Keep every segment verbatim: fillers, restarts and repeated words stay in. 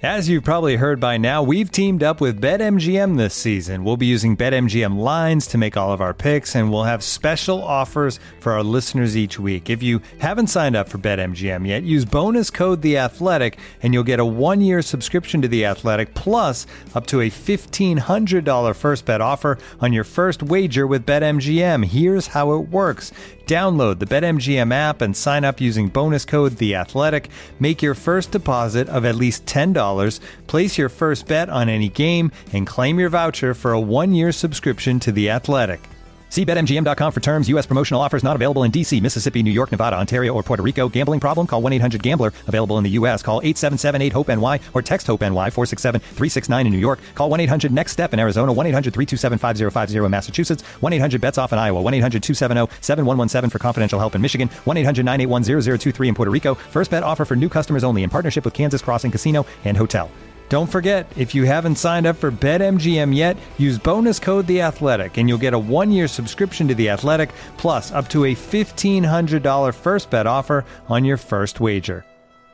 As you've probably heard by now, we've teamed up with BetMGM this season. We'll be using BetMGM lines to make all of our picks, and we'll have special offers for our listeners each week. If you haven't signed up for BetMGM yet, use bonus code The Athletic, and you'll get a one-year subscription to The Athletic, plus up to a fifteen hundred dollars first bet offer on your first wager with BetMGM. Here's how it works. Download the BetMGM app and sign up using bonus code The Athletic. Make your first deposit of at least ten dollars, place your first bet on any game, and claim your voucher for a one-year subscription to The Athletic. See Bet M G M dot com for terms. U S promotional offers not available in D C, Mississippi, New York, Nevada, Ontario, or Puerto Rico. Gambling problem? Call one eight hundred gambler. Available in the U S. Call eight seven seven eight hope N Y or text HOPE-NY four six seven three six nine in New York. Call one eight hundred next step in Arizona. one eight hundred three two seven five zero five zero in Massachusetts. one eight hundred bets off in Iowa. one eight hundred two seven zero seven one one seven for confidential help in Michigan. one eight hundred nine eight one zero zero two three in Puerto Rico. First bet offer for new customers only in partnership with Kansas Crossing Casino and Hotel. Don't forget, if you haven't signed up for BetMGM yet, use bonus code The Athletic, and you'll get a one-year subscription to The Athletic, plus up to a fifteen hundred dollars first bet offer on your first wager.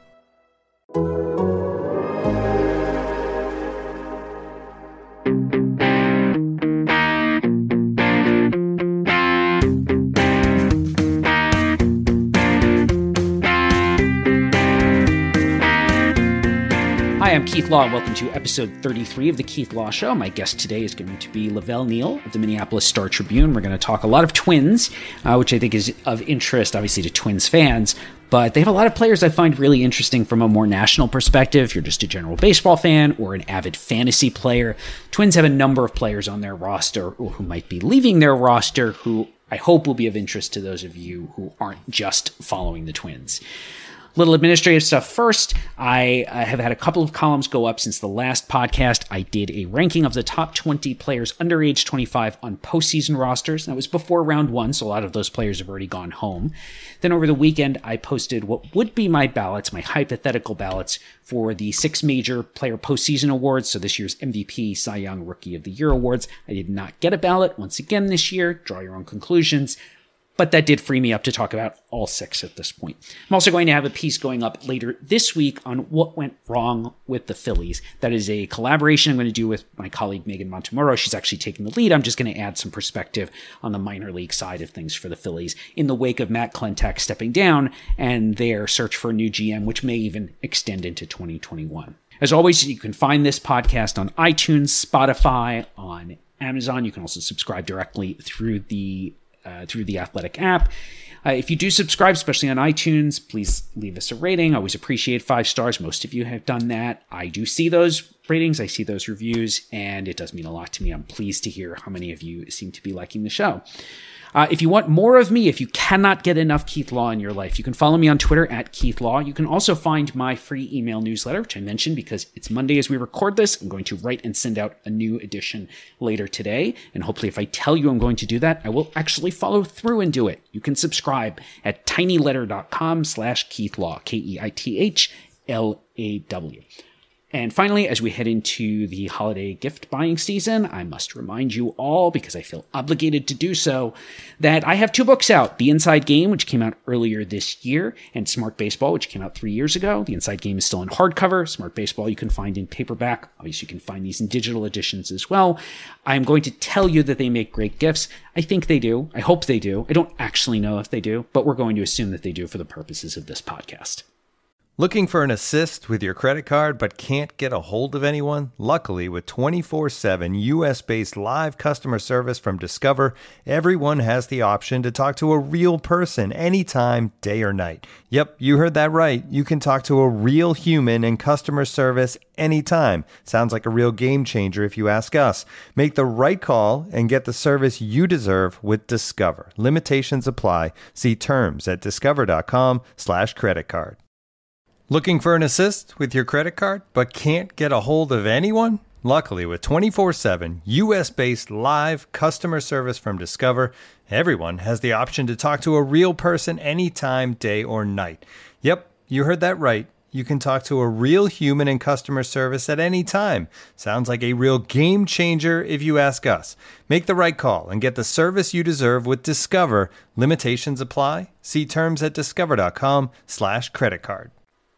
Hi, I'm Keith Law, and welcome to episode thirty-three of The Keith Law Show. My guest today is going to be Lavelle Neal of the Minneapolis Star-Tribune. We're going to talk a lot of Twins, uh, which I think is of interest, obviously, to Twins fans. But they have a lot of players I find really interesting from a more national perspective. If you're just a general baseball fan or an avid fantasy player, Twins have a number of players on their roster or who might be leaving their roster who I hope will be of interest to those of you who aren't just following the Twins. Little administrative stuff first. I uh, have had a couple of columns go up since the last podcast. I did a ranking of the top twenty players under age twenty-five on postseason rosters. That was before round one, so a lot of those players have already gone home. Then over the weekend, I posted what would be my ballots, my hypothetical ballots, for the six major player postseason awards. So this year's M V P, Cy Young, Rookie of the Year awards. I did not get a ballot once again this year. Draw your own conclusions. But that did free me up to talk about all six at this point. I'm also going to have a piece going up later this week on what went wrong with the Phillies. That is a collaboration I'm going to do with my colleague Megan Montemuro. She's actually taking the lead. I'm just going to add some perspective on the minor league side of things for the Phillies in the wake of Matt Klentak stepping down and their search for a new G M, which may even extend into twenty twenty-one. As always, you can find this podcast on iTunes, Spotify, on Amazon. You can also subscribe directly through the Uh, through the Athletic app. Uh, if you do subscribe, especially on iTunes, please leave us a rating. I always appreciate five stars. Most of you have done that. I do see those ratings. I see those reviews, and it does mean a lot to me. I'm pleased to hear how many of you seem to be liking the show. Uh, if you want more of me, if you cannot get enough Keith Law in your life, you can follow me on Twitter at Keith Law. You can also find my free email newsletter, which I mentioned because it's Monday as we record this. I'm going to write and send out a new edition later today. And hopefully if I tell you I'm going to do that, I will actually follow through and do it. You can subscribe at tinyletter.com slash Keith Law, K E I T H L A W. And finally, as we head into the holiday gift buying season, I must remind you all, because I feel obligated to do so, that I have two books out. The Inside Game, which came out earlier this year, and Smart Baseball, which came out three years ago. The Inside Game is still in hardcover. Smart Baseball you can find in paperback. Obviously, you can find these in digital editions as well. I'm going to tell you that they make great gifts. I think they do. I hope they do. I don't actually know if they do, but we're going to assume that they do for the purposes of this podcast. Looking for an assist with your credit card but can't get a hold of anyone? Luckily, with twenty-four seven U S-based live customer service from Discover, everyone has the option to talk to a real person anytime, day or night. Yep, you heard that right. You can talk to a real human in customer service anytime. Sounds like a real game changer if you ask us. Make the right call and get the service you deserve with Discover. Limitations apply. See terms at discover.com slash credit card. Looking for an assist with your credit card but can't get a hold of anyone? Luckily, with twenty-four seven U S-based live customer service from Discover, everyone has the option to talk to a real person anytime, day or night. Yep, you heard that right. You can talk to a real human in customer service at any time. Sounds like a real game changer if you ask us. Make the right call and get the service you deserve with Discover. Limitations apply. See terms at discover.com slash credit card.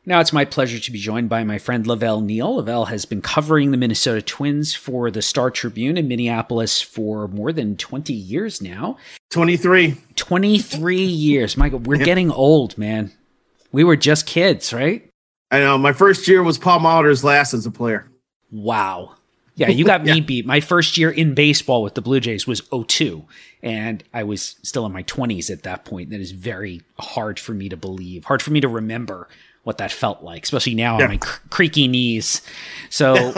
Now it's my pleasure to be joined by my friend Lavelle Neal. Lavelle has been covering the Minnesota Twins for the Star Tribune in Minneapolis for more than twenty years now. twenty-three. twenty-three years. Michael, we're yeah. getting old, man. We were just kids, right? I know. My first year was Paul Molitor's last as a player. Wow. Yeah, you got me yeah. beat. My first year in baseball with the Blue Jays was oh two, and I was still in my twenties at that point. That is very hard for me to believe, hard for me to remember what that felt like, especially now yeah. on my cr- creaky knees. So,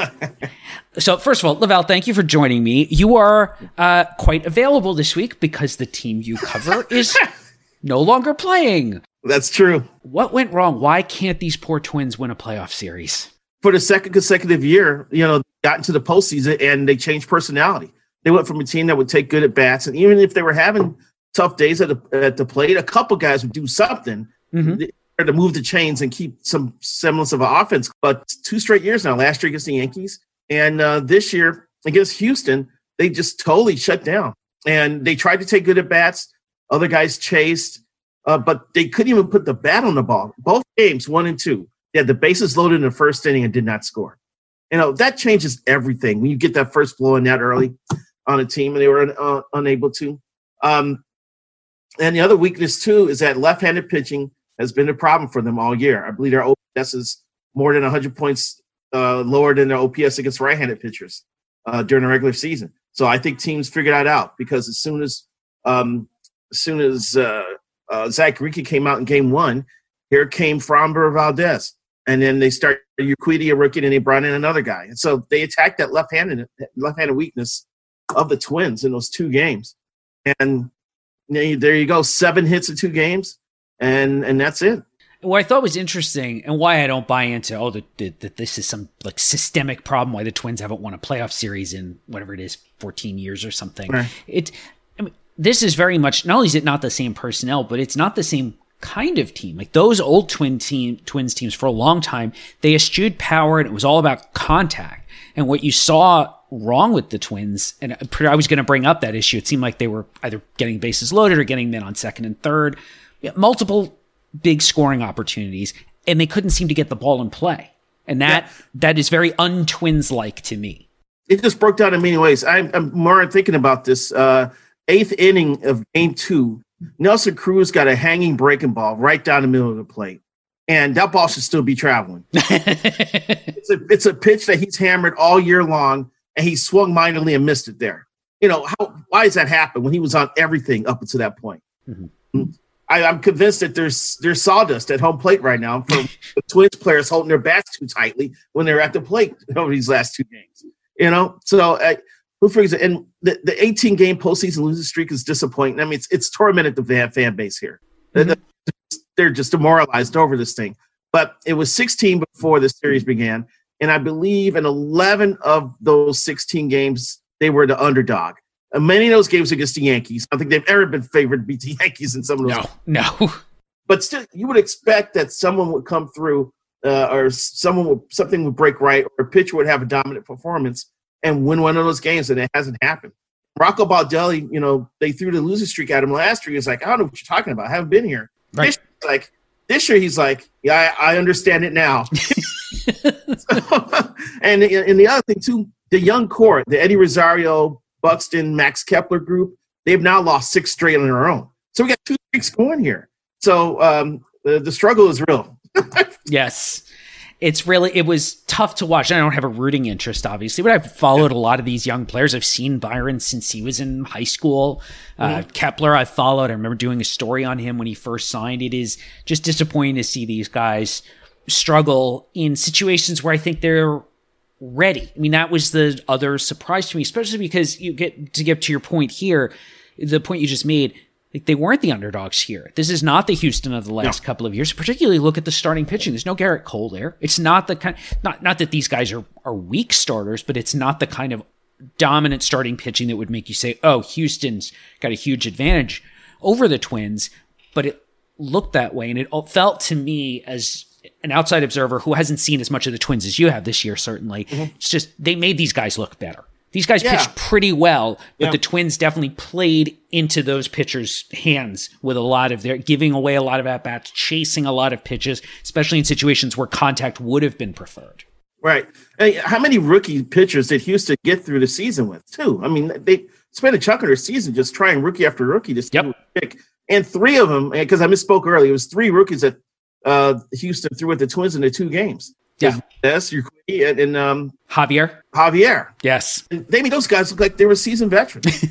so first of all, Lavelle, thank you for joining me. You are uh, quite available this week because the team you cover is no longer playing. That's true. What went wrong? Why can't these poor Twins win a playoff series? For the second consecutive year, you know, got into the postseason and they changed personality. They went from a team that would take good at bats, and even if they were having tough days at the, at the plate, a couple guys would do something. Mm-hmm. To move the chains and keep some semblance of an offense. But two straight years now, last year against the Yankees, and uh, this year against Houston, they just totally shut down. And they tried to take good at bats. Other guys chased, uh, but they couldn't even put the bat on the ball. Both games, one and two, they had the bases loaded in the first inning and did not score. You know, that changes everything when you get that first blow in that early on a team, and they were uh, unable to. Um, and the other weakness, too, is that left-handed pitching has been a problem for them all year. I believe their O P S is more than one hundred points uh, lower than their O P S against right-handed pitchers uh, during the regular season. So I think teams figured that out because as soon as um, as soon as uh, uh, Zach Greinke came out in game one, here came Framber Valdez. And then they started Urquidy, a rookie, and they brought in another guy. And so they attacked that left-handed left-handed weakness of the Twins in those two games. And there you go, seven hits in two games. And and that's it. What I thought was interesting, and why I don't buy into oh that, that this is some like systemic problem why the Twins haven't won a playoff series in whatever it is fourteen years or something. Right. It, I mean, this is very much not only is it not the same personnel, but it's not the same kind of team. Like those old twin team Twins teams for a long time, they eschewed power, and it was all about contact. And what you saw wrong with the Twins, and I was going to bring up that issue. It seemed like they were either getting bases loaded or getting men on second and third. Multiple big scoring opportunities, and they couldn't seem to get the ball in play. And that yeah. that is very un-Twins-like to me. It just broke down in many ways. I'm, I'm more thinking about this. Uh, eighth inning of game two, Nelson Cruz got a hanging breaking ball right down the middle of the plate. And that ball should still be traveling. it's, a, it's a pitch that he's hammered all year long, and he swung minorly and missed it there. You know, how? Why does that happen when he was on everything up until that point? Mm-hmm. I, I'm convinced that there's there's sawdust at home plate right now for the Twins players holding their bats too tightly when they're at the plate over these last two games. You know, so uh, who figures it? And the, the eighteen game postseason losing streak is disappointing. I mean, it's it's tormented the fan, fan base here. Mm-hmm. They're just demoralized over this thing. But it was sixteen before the series began, and I believe in eleven of those sixteen games they were the underdog. And many of those games against the Yankees, I don't think they've ever been favored to beat the Yankees in some of those. No, no. But still, you would expect that someone would come through uh, or someone would, something would break right, or a pitcher would have a dominant performance and win one of those games, and it hasn't happened. Rocco Baldelli, you know, they threw the losing streak at him last year. He's like, I don't know what you're talking about. I haven't been here. Right. This year, like, this year, he's like, yeah, I, I understand it now. and, and the other thing, too, the young core, the Eddie Rosario, Buxton, Max Kepler group, they've now lost six straight on their own. So we got two streaks going here. So um, the, the struggle is real. Yes. It's really, it was tough to watch. I don't have a rooting interest, obviously, but I've followed yeah. a lot of these young players. I've seen Byron since he was in high school. Mm-hmm. Uh, Kepler, I've followed. I remember doing a story on him when he first signed. It is just disappointing to see these guys struggle in situations where I think they're ready. I mean, that was the other surprise to me, especially because you get to get to your point here, the point you just made, like they weren't the underdogs here. This is not the Houston of the last no. couple of years. Particularly look at the starting pitching. There's no Garrett Cole there. It's not the kind, not, not that these guys are, are weak starters, but it's not the kind of dominant starting pitching that would make you say, oh, Houston's got a huge advantage over the Twins. But it looked that way. And it felt to me as an outside observer who hasn't seen as much of the Twins as you have this year, certainly. Mm-hmm. It's just, they made these guys look better. These guys Yeah. pitched pretty well, but Yeah. the Twins definitely played into those pitchers' hands with a lot of their giving away a lot of at-bats, chasing a lot of pitches, especially in situations where contact would have been preferred. Right. Hey, how many rookie pitchers did Houston get through the season with, too? I mean, they spent a chunk of their season just trying rookie after rookie to see Yep. who would pick. And three of them, because I misspoke earlier, it was three rookies that uh, Houston threw at the Twins in the two games. Yeah. Yes, Urquidy and, and um, Javier? Javier. Yes. And they made those guys look like they were seasoned veterans.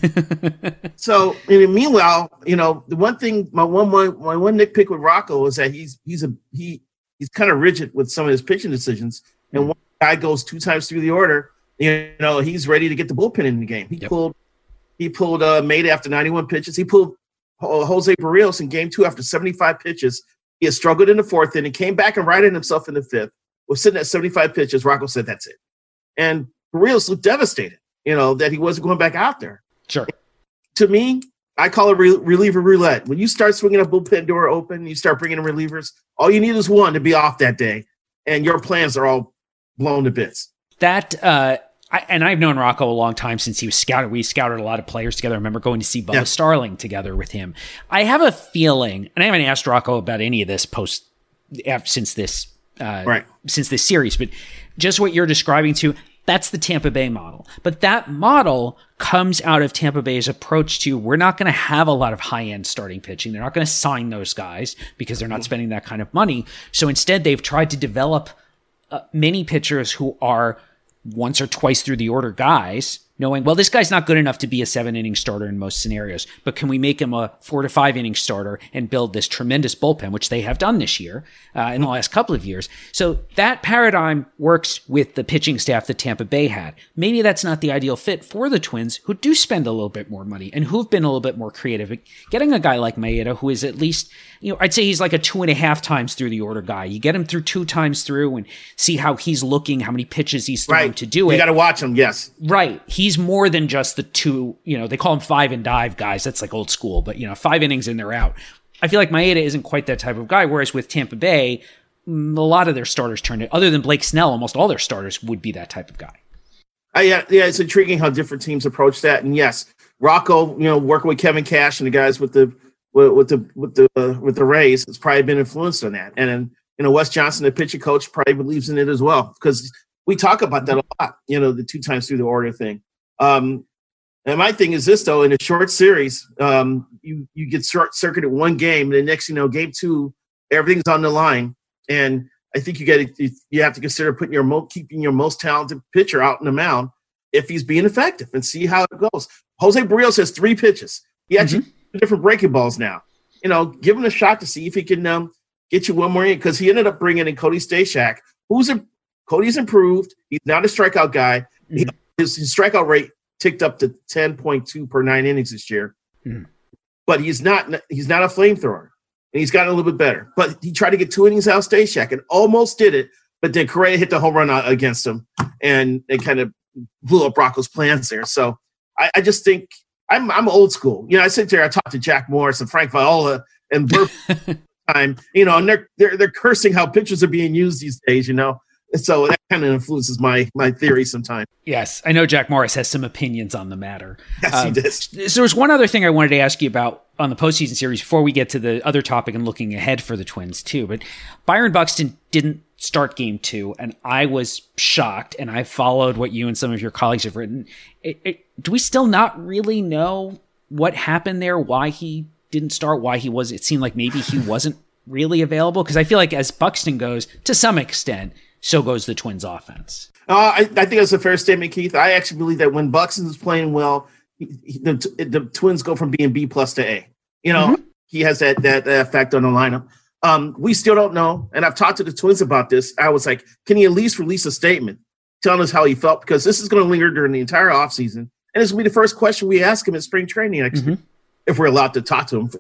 So, and meanwhile, you know, the one thing, my one, my, my one nitpick with Rocco is that he's he's a he he's kind of rigid with some of his pitching decisions. And one guy goes two times through the order, you know, he's ready to get the bullpen in the game. He Yep. pulled he pulled uh, Maeda after ninety-one pitches. He pulled uh, Jose Barrios in game two after seventy-five pitches. He had struggled in the fourth inning, came back and righted himself in the fifth. Was sitting at seventy-five pitches. Rocco said, that's it. And Barrios looked devastated, you know, that he wasn't going back out there. Sure. To me, I call it re- reliever roulette. When you start swinging a bullpen door open, you start bringing in relievers, all you need is one to be off that day, and your plans are all blown to bits. That, uh, I, and I've known Rocco a long time since he was scouted. We scouted a lot of players together. I remember going to see Bubba Yeah. Starling together with him. I have a feeling, and I haven't asked Rocco about any of this post after, since this uh, Right. since this series, but just what you're describing to, that's the Tampa Bay model. But that model comes out of Tampa Bay's approach to, we're not going to have a lot of high-end starting pitching. They're not going to sign those guys because they're not spending that kind of money. So instead, they've tried to develop uh, many pitchers who are once or twice through the order guys, knowing, well, this guy's not good enough to be a seven inning starter in most scenarios, but can we make him a four to five inning starter and build this tremendous bullpen, which they have done this year, uh, in the last couple of years. So that paradigm works with the pitching staff that Tampa Bay had. Maybe that's not the ideal fit for the Twins, who do spend a little bit more money and who've been a little bit more creative. Getting a guy like Maeda, who is at least, you know, I'd say he's like a two and a half times through the order guy. You get him through two times through and see how he's looking, how many pitches he's throwing Right. to do it. You got to watch him, yes. Right. He's more than just the two, you know, they call him five and dive guys. That's like old school, but, you know, five innings and they're out. I feel like Maeda isn't quite that type of guy, whereas with Tampa Bay, mm, a lot of their starters turned it, other than Blake Snell, almost all their starters would be that type of guy. Uh, yeah, yeah, it's intriguing how different teams approach that. And yes, Rocco, you know, working with Kevin Cash and the guys with the with, with the with the uh, with the Rays, has probably been influenced on that. And then, you know, Wes Johnson, the pitching coach, probably believes in it as well, because we talk about that a lot. You know, the two times through the order thing. Um, and my thing is this, though: in a short series, um, you you get short circuited one game, and the next, you know, game two, everything's on the line, and I think you got to you have to consider putting your mo- keeping your most talented pitcher out in the mound if he's being effective, and see how it goes. Jose Barrios has three pitches. He actually mm-hmm. different breaking balls now. You know, give him a shot to see if he can um, get you one more in, because he ended up bringing in Cody Stashak, who's a, Cody's improved. He's not a strikeout guy. Mm-hmm. He, his, his strikeout rate ticked up to ten point two per nine innings this year, mm-hmm. but he's not he's not a flamethrower. And he's gotten a little bit better. But he tried to get two innings out of Stashak and almost did it. But then Correa hit the home run against him, and it kind of blew up Rocco's plans there. So I, I just think I'm I'm old school. You know, I sit there, I talk to Jack Morris and Frank Viola and Burp time, you know, and they're, they're they're cursing how pitchers are being used these days, you know. And so that kind of influences my my theory sometimes. Yes, I know Jack Morris has some opinions on the matter. Yes, um, he does. So there's one other thing I wanted to ask you about on the postseason series before we get to the other topic and looking ahead for the Twins too. But Byron Buxton didn't start game two, and I was shocked, and I followed what you and some of your colleagues have written. It, it, do we still not really know what happened there, why he didn't start, why he was, it seemed like maybe he wasn't really available? Because I feel like as Buxton goes, to some extent, so goes the Twins offense. Uh, I, I think that's a fair statement, Keith. I actually believe that when Buxton is playing well, he, he, the, the Twins go from being B plus to A. You know, mm-hmm. he has that, that that effect on the lineup. Um, we still don't know, and I've talked to the Twins about this. I was like, can he at least release a statement telling us how he felt? Because this is going to linger during the entire offseason, and this will be the first question we ask him at spring training next mm-hmm. year, if we're allowed to talk to him.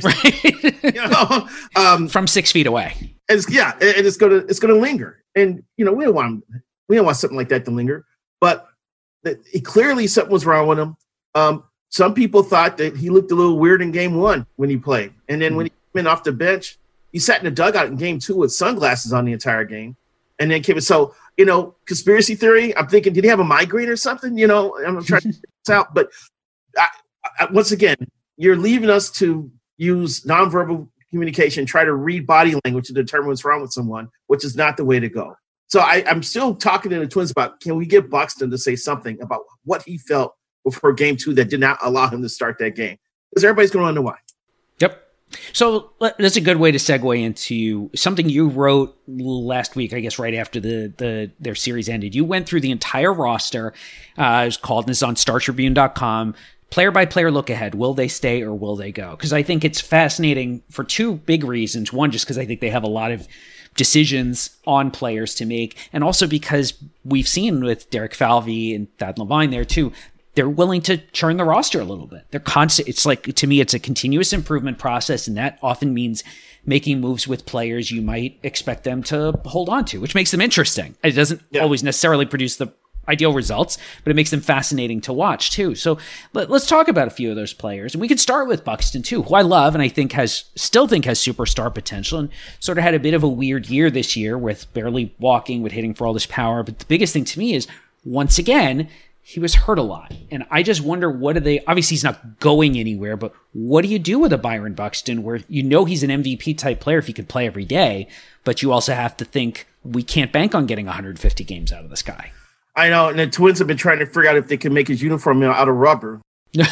Right. You know, um, from six feet away. And it's, yeah, and it's gonna it's gonna linger, and you know we don't want we don't want something like that to linger. But it, it, clearly something was wrong with him. Um, some people thought that he looked a little weird in game one when he played, and then mm-hmm. when he came in off the bench, he sat in the dugout in game two with sunglasses on the entire game. and then came. So you know, conspiracy theory. I'm thinking, did he have a migraine or something? You know, I'm trying to figure this out. But I, I, once again, you're leaving us to use nonverbal communication, try to read body language to determine what's wrong with someone, which is not the way to go. So I, I'm still talking to the Twins about, can we get Buxton to say something about what he felt before game two that did not allow him to start that game? Because everybody's going to wonder why. Yep. So that's a good way to segue into something you wrote last week, I guess, right after the, the their series ended. You went through the entire roster. Uh, it was called, and this is on Star Tribune dot com. Player by player look ahead. Will they stay or will they go? Because I think it's fascinating for two big reasons. One, just because I think they have a lot of decisions on players to make. And also because we've seen with Derek Falvey and Thad Levine there too, they're willing to churn the roster a little bit. They're constant. It's like, to me, it's a continuous improvement process. And that often means making moves with players you might expect them to hold on to, which makes them interesting. It doesn't yeah. always necessarily produce the ideal results, but it makes them fascinating to watch too. So let, let's talk about a few of those players. And we can start with Buxton too, who I love and I think has, still think has superstar potential, and sort of had a bit of a weird year this year with barely walking, with hitting for all this power. But the biggest thing to me is, once again, he was hurt a lot. And I just wonder, what do they, obviously he's not going anywhere, but what do you do with a Byron Buxton where you know he's an M V P type player if he could play every day, but you also have to think we can't bank on getting one hundred fifty games out of this guy. I know, and the Twins have been trying to figure out if they can make his uniform, you know, out of rubber. you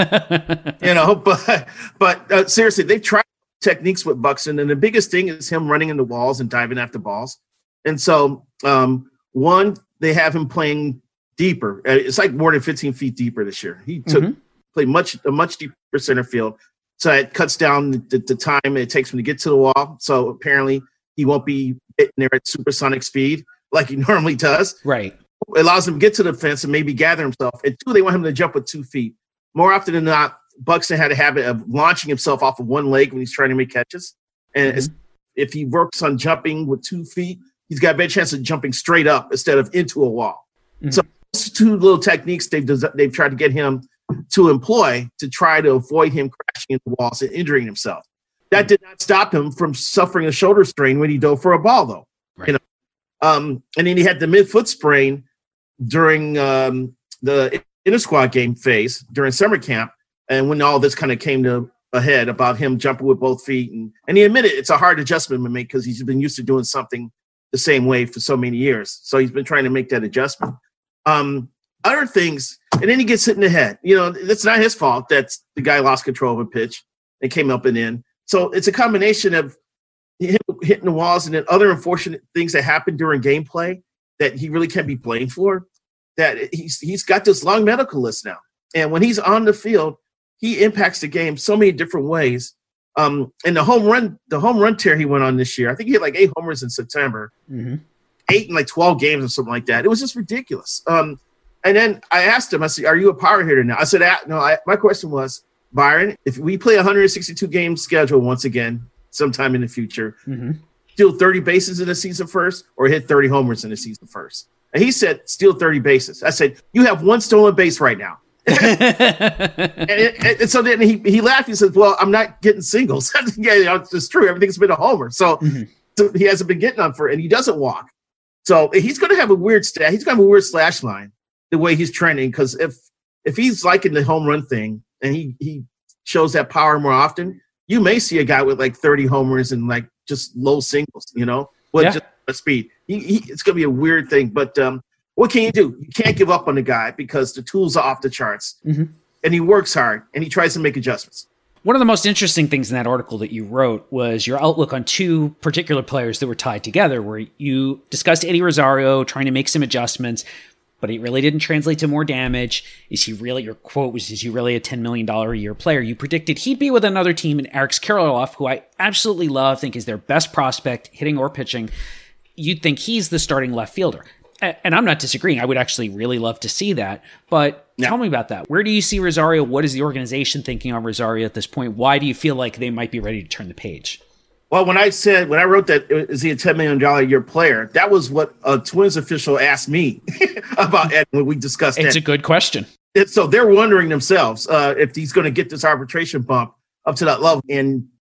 know, but but uh, seriously, they've tried techniques with Buxton, and the biggest thing is him running into walls and diving after balls. And so, um, one, they have him playing deeper. It's like more than fifteen feet deeper this year. He took mm-hmm. played much a much deeper center field, so it cuts down the, the time it takes him to get to the wall. So apparently, he won't be hitting there at supersonic speed like he normally does. Right. It allows him to get to the fence and maybe gather himself. And two, they want him to jump with two feet. More often than not, Buxton had a habit of launching himself off of one leg when he's trying to make catches. And mm-hmm. if he works on jumping with two feet, he's got a better chance of jumping straight up instead of into a wall. Mm-hmm. So those two little techniques they've they've tried to get him to employ to try to avoid him crashing into walls and injuring himself. That did not stop him from suffering a shoulder strain when he dove for a ball, though. Right. You know? Um, and then he had the mid-foot sprain during um, the inter-squad game phase during summer camp, and when all this kind of came to a head about him jumping with both feet, and and he admitted it's a hard adjustment to make because he's been used to doing something the same way for so many years. So he's been trying to make that adjustment. Um, other things, and then he gets hit in the head. You know, it's not his fault that the guy lost control of a pitch and came up and in. So it's a combination of him hitting the walls and then other unfortunate things that happen during gameplay that he really can't be blamed for. That he's he's got this long medical list now, and when he's on the field, he impacts the game so many different ways. Um, and the home run, the home run tear he went on this year, I think he had like eight homers in September, mm-hmm. eight in like twelve games or something like that. It was just ridiculous. Um, and then I asked him, I said, "Are you a power hitter now?" I said, "No." I, my question was, Byron, if we play a one hundred sixty-two game schedule once again, sometime in the future, mm-hmm. steal thirty bases in the season first, or hit thirty homers in the season first? And he said, steal thirty bases. I said, you have one stolen base right now. and, and, and so then he, he laughed. He said, well, I'm not getting singles. yeah, you know, it's true. Everything's been a homer. So, mm-hmm. so he hasn't been getting on for it, and he doesn't walk. So he's going to have a weird stat. He's going to have a weird slash line the way he's trending, because if if he's liking the home run thing and he, he shows that power more often, you may see a guy with like thirty homers and like just low singles, you know, with yeah. just speed. He, he, it's going to be a weird thing, but um, what can you do? You can't give up on the guy because the tools are off the charts, mm-hmm. and he works hard and he tries to make adjustments. One of the most interesting things in that article that you wrote was your outlook on two particular players that were tied together, where you discussed Eddie Rosario trying to make some adjustments, but it really didn't translate to more damage. Is he really, your quote was, is he really a ten million dollars a year player? You predicted he'd be with another team in Alex Kirilloff, who I absolutely love, think is their best prospect, hitting or pitching. You'd think he's the starting left fielder. And I'm not disagreeing. I would actually really love to see that. But yeah. tell me about that. Where do you see Rosario? What is the organization thinking on Rosario at this point? Why do you feel like they might be ready to turn the page? Well, when I said, when I wrote that, is he a ten million dollars a year player? That was what a Twins official asked me about Ed when we discussed it. It's that. a good question. It, so they're wondering themselves uh, if he's going to get this arbitration bump up to that level. And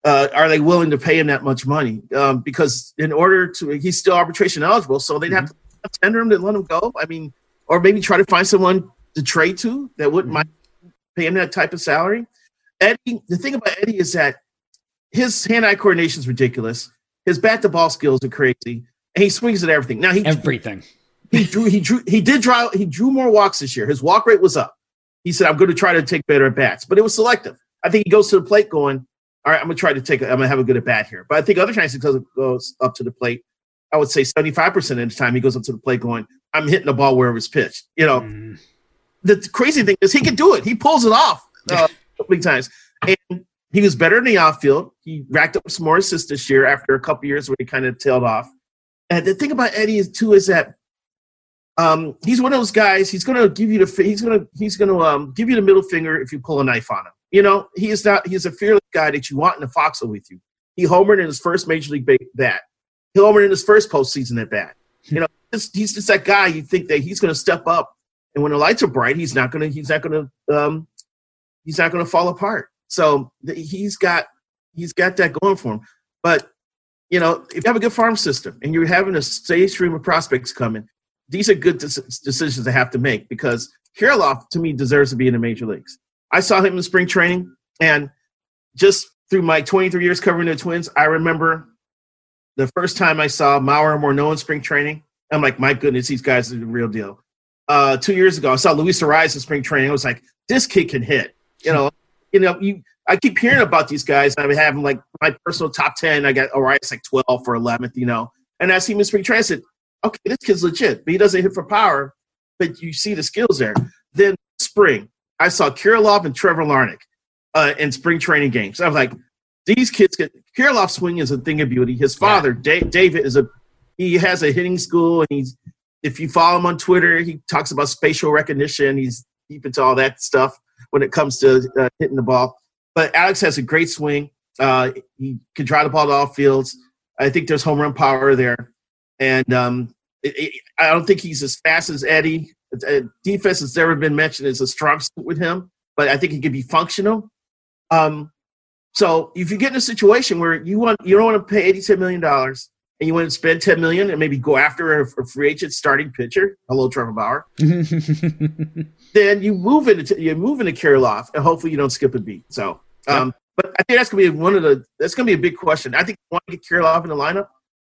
uh, are they willing to pay him that much money? Um, because in order to, he's still arbitration eligible, so they'd have mm-hmm. to tender him to let him go. I mean, or maybe try to find someone to trade to that wouldn't mm-hmm. mind pay him that type of salary. Eddie, the thing about Eddie is that his hand-eye coordination is ridiculous. His bat-to-ball skills are crazy, and he swings at everything. Now he everything. He drew. He drew. He did draw. He drew more walks this year. His walk rate was up. He said, "I'm going to try to take better at bats," but it was selective. I think he goes to the plate going, "All right, I'm going to try to take. A, I'm going to have a good at bat here." But I think other times he goes up to the plate. I would say seventy-five percent of the time he goes up to the plate going, "I'm hitting the ball wherever it's pitched." You know, mm. the crazy thing is he can do it. He pulls it off uh, big times. And he was better in the outfield. He racked up some more assists this year after a couple years where he kind of tailed off. And the thing about Eddie is too is that um, he's one of those guys. He's going to give you the he's going to he's going to um, give you the middle finger if you pull a knife on him. You know, he is not. He's a fearless guy that you want in the foxhole with you. He homered in his first major league bat. He homered in his first postseason at bat. You know, he's, he's just that guy. You think that he's going to step up, and when the lights are bright, he's not going to. He's not going to. Um, he's not going to fall apart. So he's got he's got that going for him. But, you know, if you have a good farm system and you're having a steady stream of prospects coming, these are good des- decisions to have to make because Kirilloff, to me, deserves to be in the major leagues. I saw him in spring training, and just through my twenty-three years covering the Twins, I remember the first time I saw Mauer and Morneau in spring training. I'm like, my goodness, these guys are the real deal. Uh, two years ago, I saw Luis Arraez in spring training. I was like, this kid can hit, you know. You know, you. I keep hearing about these guys. I have them like my personal top ten. I got Arias like twelve or eleventh, you know. And I see him in spring training. I said, okay, this kid's legit, but he doesn't hit for power. But you see the skills there. Then spring, I saw Kirilloff and Trevor Larnach uh, in spring training games. I was like, these kids get Kirilloff's swing is a thing of beauty. His father, yeah. Dave, David, is a he has a hitting school, and he's if you follow him on Twitter, he talks about spatial recognition. He's deep into all that stuff when it comes to uh, hitting the ball. But Alex has a great swing. Uh, he can drive the ball to all fields. I think there's home run power there. And um, it, it, I don't think he's as fast as Eddie. Uh, defense has never been mentioned as a strong suit with him, but I think he can be functional. Um, so if you get in a situation where you want you don't want to pay eighty-seven million dollars and you want to spend ten million dollars and maybe go after a, a free agent starting pitcher, hello, Trevor Bauer, then you move into you move into Kirilloff, and hopefully you don't skip a beat. So, um, yep. But I think that's gonna be one of the that's gonna be a big question. I think you want to get Kirilloff in the lineup,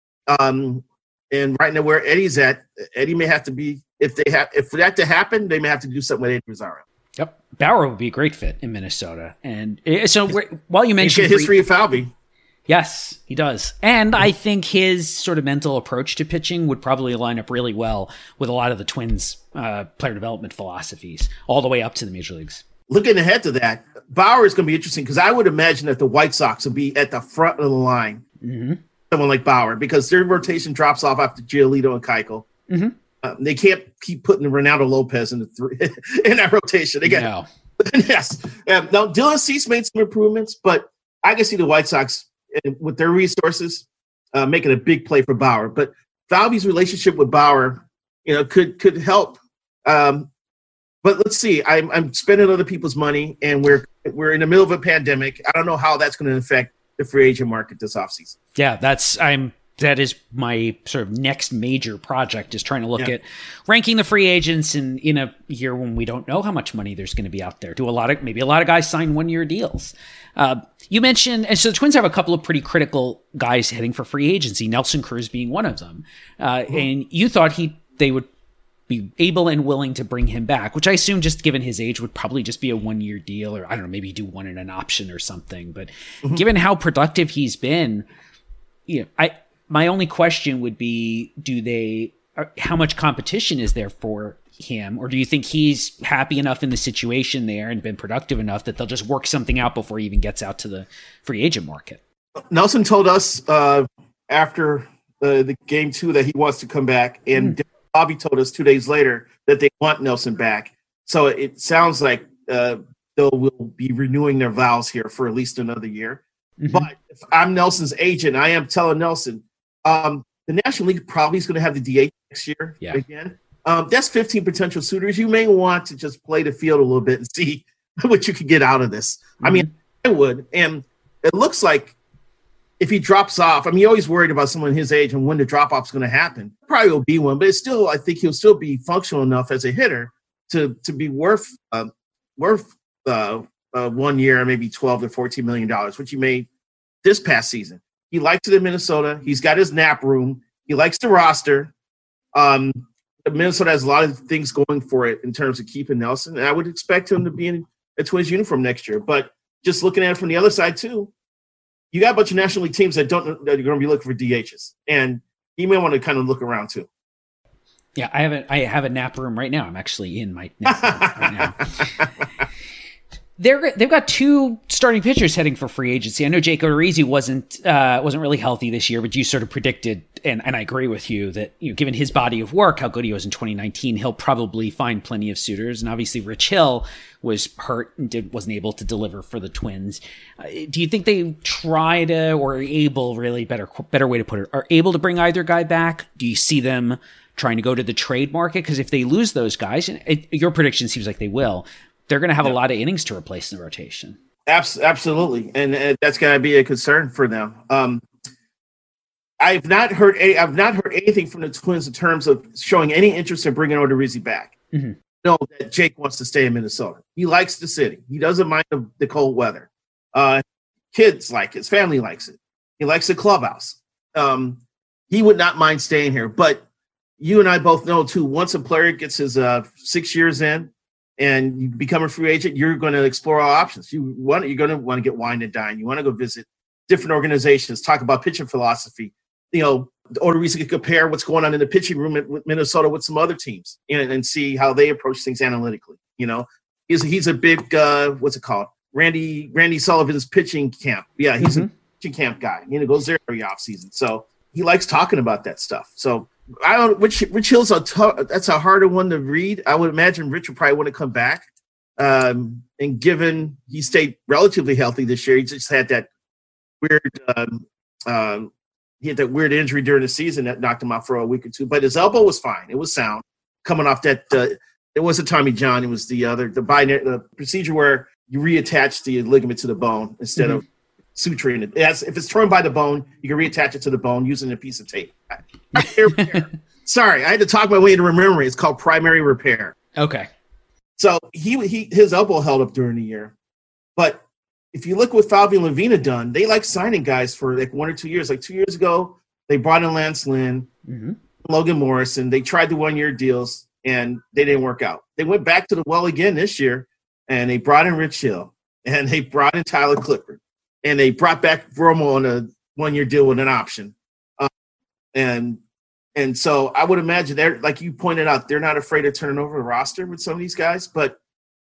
um, and right now where Eddie's at, Eddie may have to be if they have if for that to happen, they may have to do something with Eddie Rosario. Yep, Bauer would be a great fit in Minnesota, and so while you mentioned free, history of Falvey. Yes, he does. And I think his sort of mental approach to pitching would probably line up really well with a lot of the Twins' uh, player development philosophies all the way up to the major leagues. Looking ahead to that, Bauer is going to be interesting because I would imagine that the White Sox will be at the front of the line, mm-hmm. someone like Bauer, because their rotation drops off after Giolito and Keuchel. Mm-hmm. Uh, they can't keep putting Ronaldo Lopez in the three, in that rotation. They got, no. Yes. Um, now, Dylan Cease made some improvements, but I can see the White Sox – and with their resources, uh, making a big play for Bauer. But Falvey's relationship with Bauer, you know, could could help. Um, but let's see. I'm I'm spending other people's money, and we're we're in the middle of a pandemic. I don't know how that's going to affect the free agent market this offseason. Yeah, that's I'm. That is my sort of next major project is trying to look yeah. at ranking the free agents in, in a year when we don't know how much money there's going to be out there. Do a lot of, maybe a lot of guys sign one year deals. Uh, you mentioned, and so the Twins have a couple of pretty critical guys heading for free agency, Nelson Cruz being one of them. Uh, mm-hmm. And you thought he, they would be able and willing to bring him back, which I assume just given his age would probably just be a one year deal, or I don't know, maybe do one in an option or something. But mm-hmm. given how productive he's been, you know, I, my only question would be, do they, how much competition is there for him? Or do you think he's happy enough in the situation there and been productive enough that they'll just work something out before he even gets out to the free agent market? Nelson told us uh, after uh, the game two that he wants to come back. And mm. Bobby told us two days later that they want Nelson back. So it sounds like uh, they will be renewing their vows here for at least another year. Mm-hmm. But if I'm Nelson's agent, I am telling Nelson, Um, the National League probably is going to have the D H next year yeah. again. Um, that's fifteen potential suitors. You may want to just play the field a little bit and see what you can get out of this. Mm-hmm. I mean, I would. And it looks like if he drops off, I mean, you're always worried about someone his age and when the drop off is going to happen. Probably will be one, but it's still, I think he'll still be functional enough as a hitter to to be worth uh, worth uh, uh, one year, maybe twelve to fourteen million dollars, which he made this past season. He likes it in Minnesota. He's got his nap room. He likes the roster. Um, Minnesota has a lot of things going for it in terms of keeping Nelson, and I would expect him to be in a Twins uniform next year. But just looking at it from the other side too, you got a bunch of National League teams that don't that are going to be looking for D Hs, and you may want to kind of look around too. Yeah, I have a I have a nap room right now. I'm actually in my nap room right now. They're they've got two starting pitchers heading for free agency. I know Jake Odorizzi wasn't uh, wasn't really healthy this year, but you sort of predicted, and, and I agree with you that, you know, given his body of work, how good he was in twenty nineteen, he'll probably find plenty of suitors. And obviously, Rich Hill was hurt and did, wasn't able to deliver for the Twins. Uh, do you think they try to, or are able, really better better way to put it, are able to bring either guy back? Do you see them trying to go to the trade market? Because if they lose those guys, and it, your prediction seems like they will, they're going to have yeah. a lot of innings to replace in the rotation. Absolutely. And uh, that's going to be a concern for them. Um, I've not heard any, I've not heard anything from the Twins in terms of showing any interest in bringing Odorizzi back. Mm-hmm. Know that Jake wants to stay in Minnesota. He likes the city. He doesn't mind the, the cold weather. Uh, kids like it. His family likes it. He likes the clubhouse. Um, he would not mind staying here. But you and I both know, too, once a player gets his uh, six years in, and you become a free agent, you're going to explore all options. You want, you're going to want to get wine and dine. You want to go visit different organizations, talk about pitching philosophy. You know, Odorizzi could compare what's going on in the pitching room at, with Minnesota with some other teams and, and see how they approach things analytically. You know, he's he's a big uh, what's it called? Randy Randy Sullivan's pitching camp. Yeah, he's mm-hmm. a pitching camp guy. You know, goes there every offseason. So he likes talking about that stuff. So I don't. Rich, Rich Hill's a tough. That's a harder one to read. I would imagine Rich will probably want to come back. Um, and given he stayed relatively healthy this year, he just had that weird. Um, um, he had that weird injury during the season that knocked him out for a week or two. But his elbow was fine. It was sound coming off that. Uh, it wasn't Tommy John. It was the other the binary the procedure where you reattach the ligament to the bone instead mm-hmm. of suturing it. It has, if it's torn by the bone, you can reattach it to the bone using a piece of tape. Repair. Sorry, I had to talk my way into remembering. It's called primary repair. Okay. So he he his elbow held up during the year. But if you look what Falvey and Levine had done, they like signing guys for like one or two years. Like two years ago, they brought in Lance Lynn, mm-hmm. Logan Morrison. They tried the one-year deals, and they didn't work out. They went back to the well again this year, and they brought in Rich Hill, and they brought in Tyler Clippard, and they brought back Romo on a one-year deal with an option. Um, and and so I would imagine they're, like you pointed out, they're not afraid of turning over the roster with some of these guys. But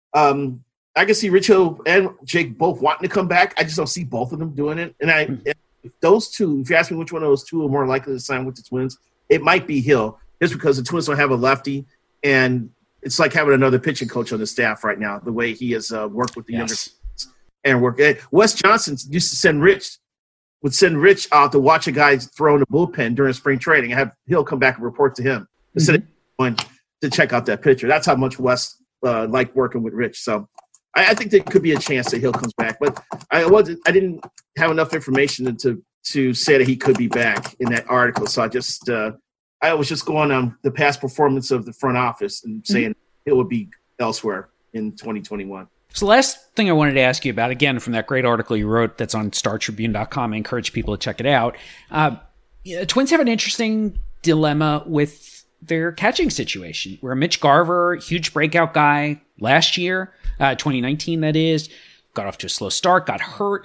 um, I can see Rich Hill and Jake both wanting to come back. I just don't see both of them doing it. And I, mm-hmm. if those two, if you ask me which one of those two are more likely to sign with the Twins, it might be Hill, just because the Twins don't have a lefty, and it's like having another pitching coach on the staff right now, the way he has uh, worked with the yes. younger and work. Wes Johnson used to send Rich, would send Rich out to watch a guy throw in the bullpen during spring training and have Hill come back and report to him mm-hmm. instead of going to check out that pitcher. That's how much Wes uh, liked working with Rich. So I, I think there could be a chance that Hill comes back, but I wasn't. I didn't have enough information to to say that he could be back in that article. So I just uh, I was just going on the past performance of the front office and saying mm-hmm. it would be elsewhere in twenty twenty-one. So the last thing I wanted to ask you about, again, from that great article you wrote that's on star tribune dot com, I encourage people to check it out. Uh, yeah, Twins have an interesting dilemma with their catching situation, where Mitch Garver, huge breakout guy last year, uh, twenty nineteen that is, got off to a slow start, got hurt,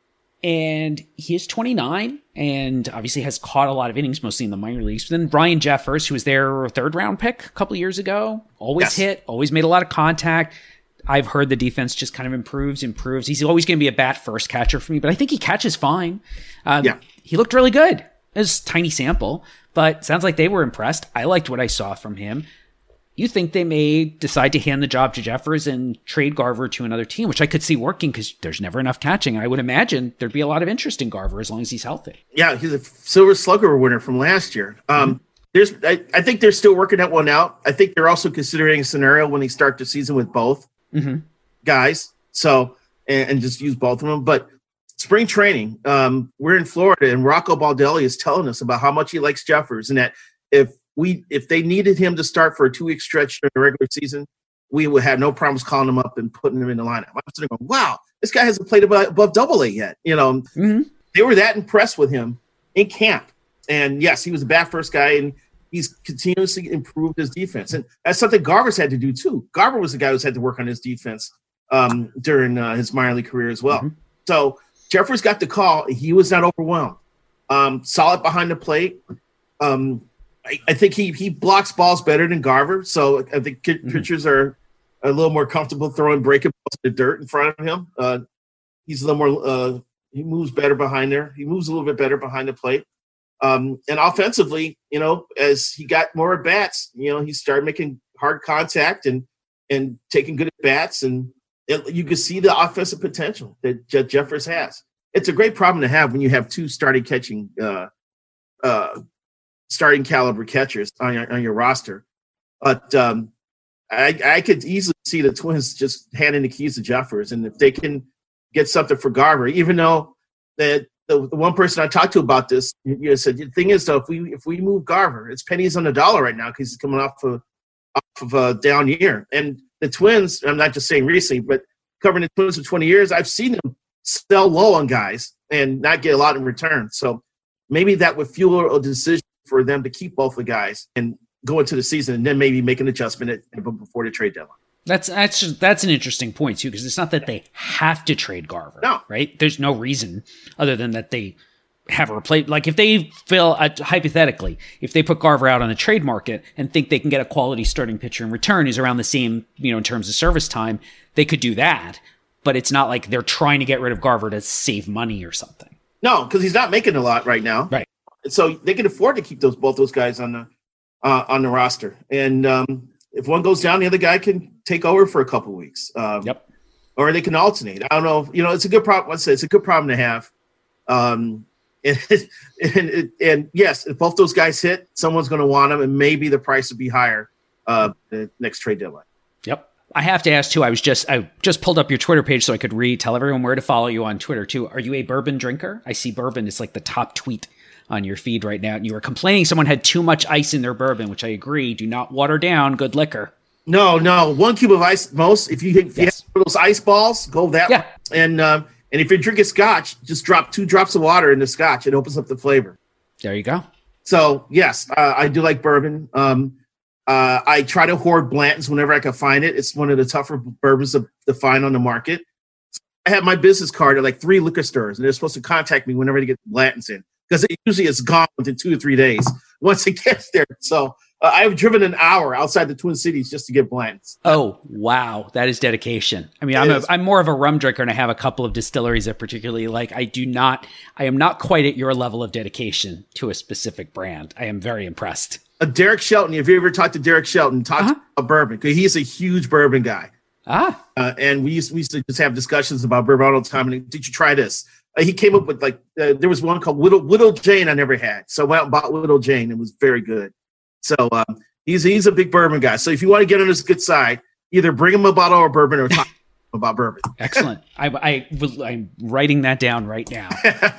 and he is twenty-nine and obviously has caught a lot of innings, mostly in the minor leagues. But then Brian Jeffers, who was their third round pick a couple of years ago, always yes. hit, always made a lot of contact. I've heard the defense just kind of improves, improves. He's always going to be a bat first catcher for me, but I think he catches fine. Um, yeah. He looked really good. It was a tiny sample, but sounds like they were impressed. I liked what I saw from him. You think they may decide to hand the job to Jeffers and trade Garver to another team, which I could see working because there's never enough catching. I would imagine there'd be a lot of interest in Garver as long as he's healthy. Yeah, he's a Silver Slugger winner from last year. Um, mm-hmm. There's, I, I think they're still working that one out. I think they're also considering a scenario when they start the season with both. Mm-hmm. guys, so and, and just use both of them. But spring training, um, we're in Florida, and Rocco Baldelli is telling us about how much he likes Jeffers, and that if we if they needed him to start for a two-week stretch during the regular season, we would have no problems calling him up and putting him in the lineup. I'm sitting going, wow, this guy hasn't played above, above double A yet. You know, mm-hmm. They were that impressed with him in camp. And yes, he was a bat first guy, and he's continuously improved his defense. And that's something Garver's had to do too. Garver was the guy who's had to work on his defense um, during uh, his minor league career as well. Mm-hmm. So Jeffers got the call. He was not overwhelmed. Um, solid behind the plate. Um, I, I think he he blocks balls better than Garver. So I think mm-hmm. pitchers are a little more comfortable throwing breaking balls in the dirt in front of him. Uh, he's a little more uh, – he moves better behind there. He moves a little bit better behind the plate. Um, and offensively, you know, as he got more at bats, you know, he started making hard contact and and taking good at bats, and it, you can see the offensive potential that Je- Jeffers has. It's a great problem to have when you have two starting catching, uh, uh, starting caliber catchers on your on your roster. But um, I, I could easily see the Twins just handing the keys to Jeffers, and if they can get something for Garver, even though that. The, the one person I talked to about this, you know, said the thing is though, if we if we move Garver, it's pennies on the dollar right now because he's coming off of off of a down year. And the Twins, I'm not just saying recently, but covering the Twins for twenty years, I've seen them sell low on guys and not get a lot in return. So maybe that would fuel a decision for them to keep both the guys and go into the season, and then maybe make an adjustment at, before the trade deadline. That's that's just, that's an interesting point too, because it's not that they have to trade Garver, no. right? There's no reason other than that they have a replace. Like if they feel uh, hypothetically, if they put Garver out on the trade market and think they can get a quality starting pitcher in return who's around the same, you know, in terms of service time, they could do that. But it's not like they're trying to get rid of Garver to save money or something. No, because he's not making a lot right now, right? So they can afford to keep those both those guys on the uh, on the roster, and. Um, If one goes down, the other guy can take over for a couple of weeks. Um, yep. Or they can alternate. I don't know. You know, it's a good problem. Let's say it's a good problem to have. Um, and, and, and yes, if both those guys hit, someone's going to want them, and maybe the price will be higher uh, the next trade deadline. Yep. I have to ask too. I was just I just pulled up your Twitter page so I could read. Tell everyone where to follow you on Twitter too. Are you a bourbon drinker? I see bourbon is like the top tweet on your feed right now, and you were complaining someone had too much ice in their bourbon, which I agree. Do not water down good liquor. No, no, one cube of ice most. If you, if you yes. have those ice balls, go that yeah. way. And um, and if you're drinking scotch, just drop two drops of water in the scotch. It opens up the flavor. There you go. So yes, uh, I do like bourbon. Um, uh, I try to hoard Blanton's whenever I can find it. It's one of the tougher bourbons to, to find on the market. I have my business card at like three liquor stores, and they're supposed to contact me whenever they get Blanton's in. Because it usually it's gone within two or three days once it gets there. So uh, I've driven an hour outside the Twin Cities just to get Blanton's. Oh, wow. That is dedication. I mean, it I'm a, I'm more of a rum drinker, and I have a couple of distilleries that particularly like. I do not, I am not quite at your level of dedication to a specific brand. I am very impressed. Uh, Derek Shelton, if you ever talked to Derek Shelton, talk uh-huh. about bourbon, because he's a huge bourbon guy. Ah. Uh, and we used, we used to just have discussions about bourbon all the time. And did you try this? Uh, he came up with like, uh, there was one called Widow, Widow Jane I never had. So I went out and bought Widow Jane. It was very good. So um, he's he's a big bourbon guy. So if you want to get on his good side, either bring him a bottle of bourbon or talk about bourbon. Excellent. I, I, I'm writing that down right now.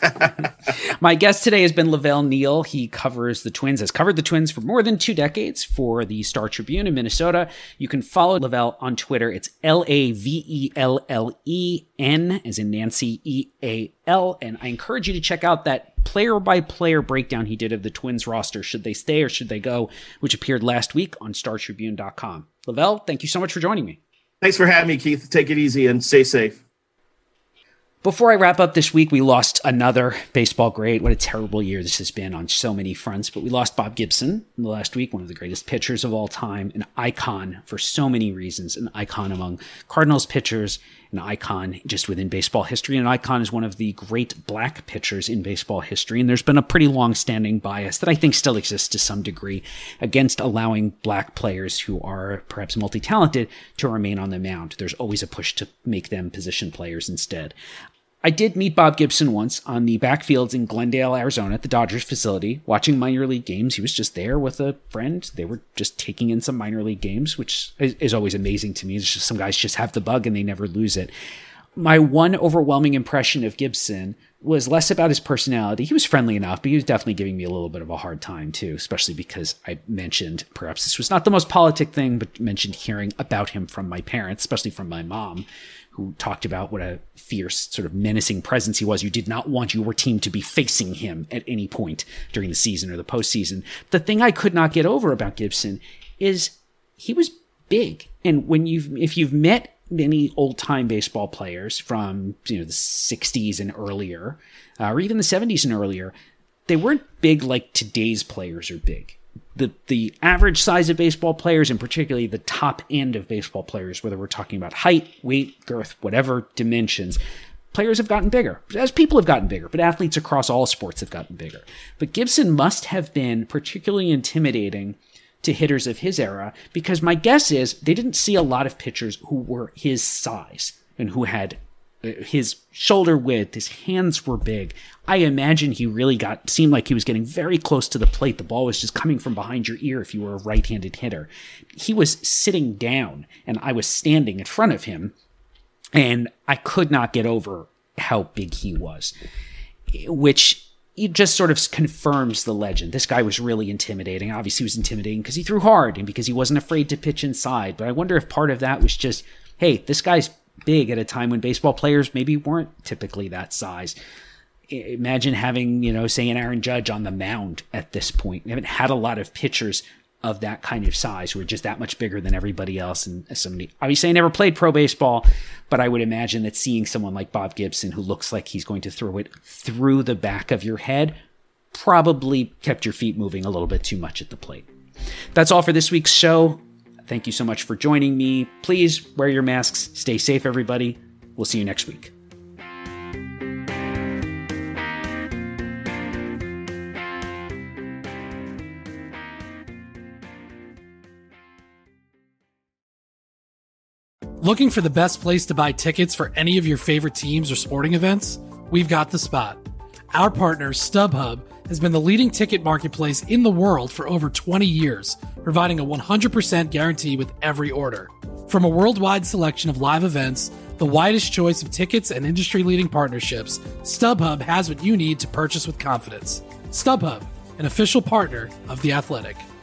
My guest today has been Lavelle Neal. He covers the Twins, has covered the Twins for more than two decades for the Star Tribune in Minnesota. You can follow Lavelle on Twitter. It's L A V E L L E N, as in Nancy, E A L. And I encourage you to check out that player-by-player breakdown he did of the Twins roster, should they stay or should they go, which appeared last week on star tribune dot com. Lavelle, thank you so much for joining me. Thanks for having me, Keith. Take it easy and stay safe. Before I wrap up this week, we lost another baseball great. What a terrible year this has been on so many fronts. But we lost Bob Gibson in the last week, one of the greatest pitchers of all time, an icon for so many reasons, an icon among Cardinals pitchers, an icon just within baseball history, an icon is one of the great black pitchers in baseball history. And there's been a pretty long-standing bias that I think still exists to some degree against allowing black players who are perhaps multi-talented to remain on the mound. There's always a push to make them position players instead. I did meet Bob Gibson once on the backfields in Glendale, Arizona at the Dodgers facility, watching minor league games. He was just there with a friend. They were just taking in some minor league games, which is, is always amazing to me. It's just some guys just have the bug and they never lose it. my one overwhelming impression of Gibson was less about his personality. He was friendly enough, but he was definitely giving me a little bit of a hard time too, especially because I mentioned, perhaps this was not the most politic thing, but mentioned hearing about him from my parents, especially from my mom, who talked about what a fierce, sort of menacing presence he was. You did not want your team to be facing him at any point during the season or the postseason. The thing I could not get over about Gibson is he was big. And when you've, if you've met many old-time baseball players from, you know, the sixties and earlier, uh, or even the seventies and earlier, they weren't big like today's players are big. The the average size of baseball players, and particularly the top end of baseball players, whether we're talking about height, weight, girth, whatever dimensions, players have gotten bigger, as people have gotten bigger, but athletes across all sports have gotten bigger. But Gibson must have been particularly intimidating to hitters of his era, because my guess is they didn't see a lot of pitchers who were his size and who had his shoulder width, his hands were big. I imagine he really got, seemed like he was getting very close to the plate. The ball was just coming from behind your ear if you were a right-handed hitter. He was sitting down and I was standing in front of him, and I could not get over how big he was, which it just sort of confirms the legend. This guy was really intimidating. Obviously, he was intimidating because he threw hard and because he wasn't afraid to pitch inside. But I wonder if part of that was just, hey, this guy's big at a time when baseball players maybe weren't typically that size. Imagine having, you know, say an Aaron Judge on the mound at this point. We haven't had a lot of pitchers of that kind of size who are just that much bigger than everybody else. And somebody, obviously I never played pro baseball, but I would imagine that seeing someone like Bob Gibson, who looks like he's going to throw it through the back of your head, probably kept your feet moving a little bit too much at the plate. That's all for this week's show. Thank you so much for joining me. Please wear your masks. Stay safe, everybody. We'll see you next week. Looking for the best place to buy tickets for any of your favorite teams or sporting events? We've got the spot. Our partner, StubHub, has been the leading ticket marketplace in the world for over twenty years, providing a one hundred percent guarantee with every order. From a worldwide selection of live events, the widest choice of tickets, and industry-leading partnerships, StubHub has what you need to purchase with confidence. StubHub, an official partner of The Athletic.